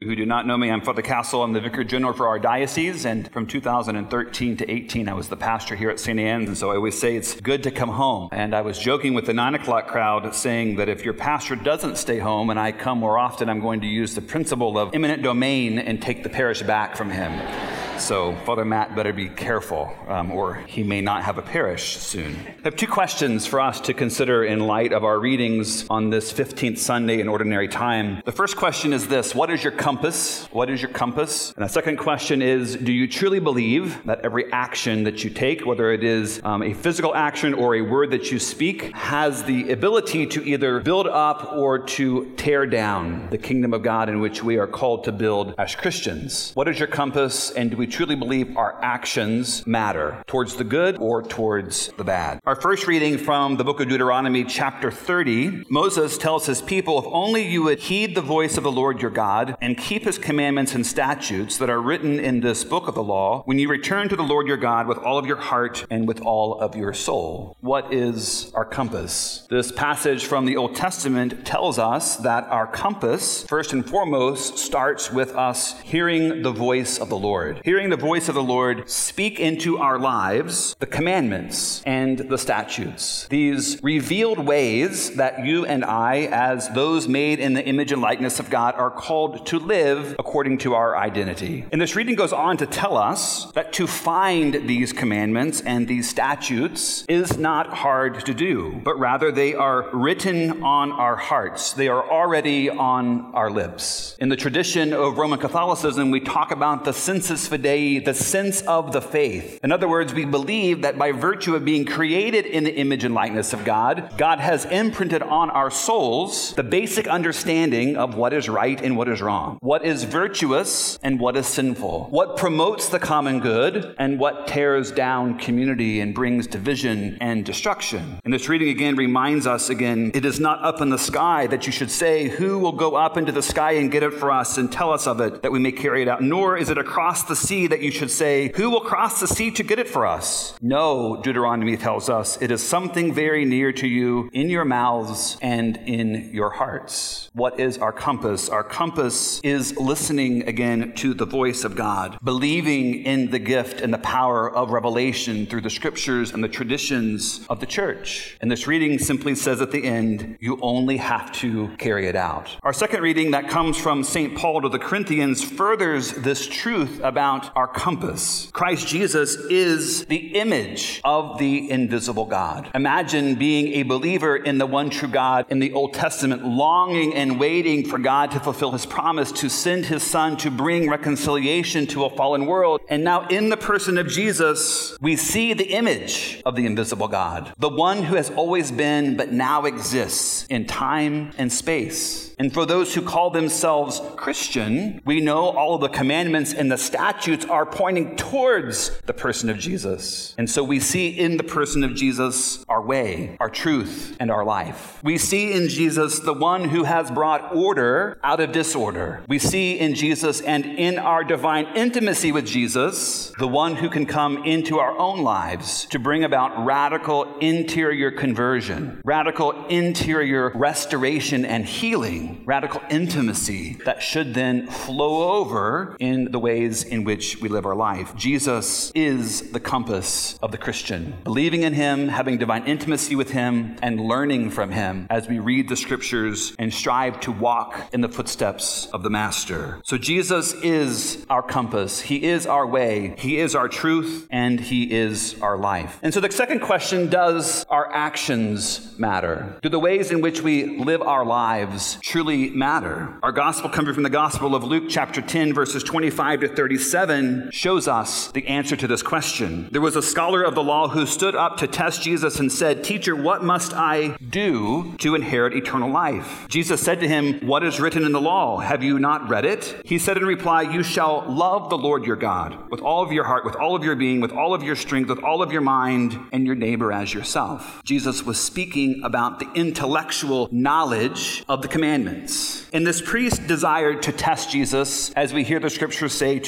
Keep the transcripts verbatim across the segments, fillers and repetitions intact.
Who do not know me, I'm Father Castle. I'm the Vicar General for our diocese, and from two thousand thirteen to eighteen, I was the pastor here at Saint Anne's, and so I always say it's good to come home. And I was joking with the nine o'clock crowd, saying that if your pastor doesn't stay home and I come more often, I'm going to use the principle of eminent domain and take the parish back from him. So Father Matt better be careful, um, or he may not have a parish soon. I have two questions for us to consider in light of our readings on this fifteenth Sunday in Ordinary Time. The first question is this: what is your compass? What is your compass? And the second question is, do you truly believe that every action that you take, whether it is um, a physical action or a word that you speak, has the ability to either build up or to tear down the kingdom of God in which we are called to build as Christians? What is your compass, and do we truly believe our actions matter towards the good or towards the bad? Our first reading from the book of Deuteronomy, chapter thirty, Moses tells his people, if only you would heed the voice of the Lord your God and keep his commandments and statutes that are written in this book of the law, when you return to the Lord your God with all of your heart and with all of your soul. What is our compass? This passage from the Old Testament tells us that our compass, first and foremost, starts with us hearing the voice of the Lord. Hearing the voice of the Lord speak into our lives the commandments and the statutes. These revealed ways that you and I, as those made in the image and likeness of God, are called to live according to our identity. And this reading goes on to tell us that to find these commandments and these statutes is not hard to do, but rather they are written on our hearts. They are already on our lips. In the tradition of Roman Catholicism, we talk about the sensus fidei, the sense of the faith. In other words, we believe that by virtue of being created in the image and likeness of God, God has imprinted on our souls the basic understanding of what is right and what is wrong, what is virtuous and what is sinful, what promotes the common good and what tears down community and brings division and destruction. And this reading again reminds us again, it is not up in the sky that you should say, who will go up into the sky and get it for us and tell us of it that we may carry it out, nor is it across the sea that you should say, who will cross the sea to get it for us? No, Deuteronomy tells us, it is something very near to you in your mouths and in your hearts. What is our compass? Our compass is listening again to the voice of God, believing in the gift and the power of revelation through the scriptures and the traditions of the church. And this reading simply says at the end, you only have to carry it out. Our second reading that comes from Saint Paul to the Corinthians furthers this truth about our compass. Christ Jesus is the image of the invisible God. Imagine being a believer in the one true God in the Old Testament, longing and waiting for God to fulfill his promise to send his son to bring reconciliation to a fallen world. And now in the person of Jesus, we see the image of the invisible God, the one who has always been but now exists in time and space. And for those who call themselves Christian, we know all of the commandments and the statutes are pointing towards the person of Jesus. And so we see in the person of Jesus our way, our truth, and our life. We see in Jesus the one who has brought order out of disorder. We see in Jesus and in our divine intimacy with Jesus, the one who can come into our own lives to bring about radical interior conversion, radical interior restoration and healing, radical intimacy that should then flow over in the ways in which we live our life. Jesus is the compass of the Christian. Believing in him, having divine intimacy with him, and learning from him as we read the scriptures and strive to walk in the footsteps of the Master. So Jesus is our compass. He is our way. He is our truth, and he is our life. And so the second question, does our actions matter? Do the ways in which we live our lives truly matter? Our gospel coming from the Gospel of Luke chapter ten, verses twenty-five to thirty-seven shows us the answer to this question. There was a scholar of the law who stood up to test Jesus and said, "Teacher, what must I do to inherit eternal life?" Jesus said to him, "What is written in the law? Have you not read it?" He said in reply, "You shall love the Lord your God with all of your heart, with all of your being, with all of your strength, with all of your mind, and your neighbor as yourself." Jesus was speaking about the intellectual knowledge of the commandments. And this priest desired to test Jesus, as we hear the scriptures say, to justify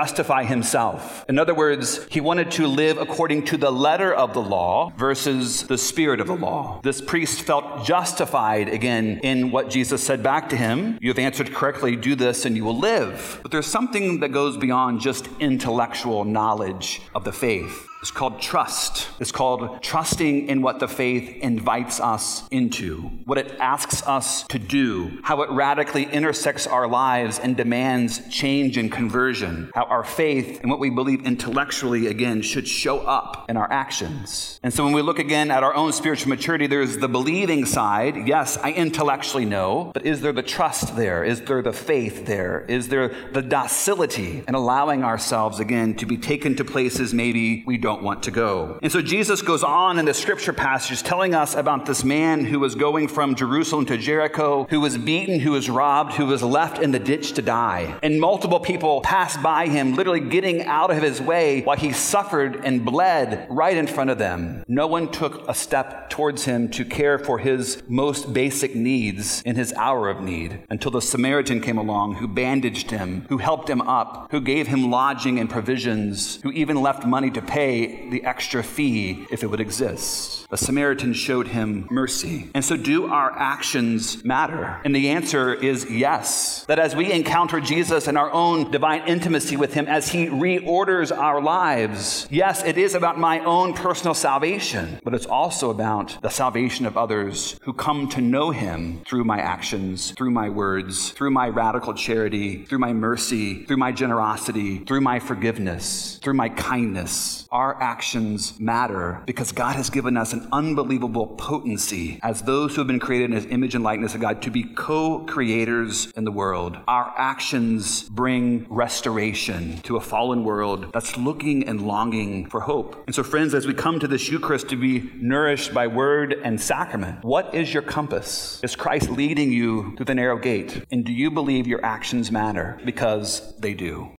justify himself. In other words, he wanted to live according to the letter of the law versus the spirit of the law. This priest felt justified, again, in what Jesus said back to him. You have answered correctly, do this and you will live. But there's something that goes beyond just intellectual knowledge of the faith. It's called trust. It's called trusting in what the faith invites us into, what it asks us to do, how it radically intersects our lives and demands change and conversion, how our faith and what we believe intellectually, again, should show up in our actions. And so when we look again at our own spiritual maturity, there's the believing side. Yes, I intellectually know, but is there the trust there? Is there the faith there? Is there the docility in allowing ourselves, again, to be taken to places maybe we don't want to go? And so Jesus goes on in the scripture passage telling us about this man who was going from Jerusalem to Jericho, who was beaten, who was robbed, who was left in the ditch to die. And multiple people passed by him, literally getting out of his way while he suffered and bled right in front of them. No one took a step towards him to care for his most basic needs in his hour of need until the Samaritan came along, who bandaged him, who helped him up, who gave him lodging and provisions, who even left money to pay the extra fee if it would exist. The Samaritan showed him mercy. And so do our actions matter? And the answer is yes. That as we encounter Jesus and our own divine intimacy with him, as he reorders our lives, yes, it is about my own personal salvation, but it's also about the salvation of others who come to know him through my actions, through my words, through my radical charity, through my mercy, through my generosity, through my forgiveness, through my kindness. Our actions matter because God has given us an unbelievable potency as those who have been created in his image and likeness of God to be co-creators in the world. Our actions bring restoration to a fallen world that's looking and longing for hope. And so, friends, as we come to this Eucharist to be nourished by word and sacrament, what is your compass? Is Christ leading you through the narrow gate? And do you believe your actions matter? Because they do.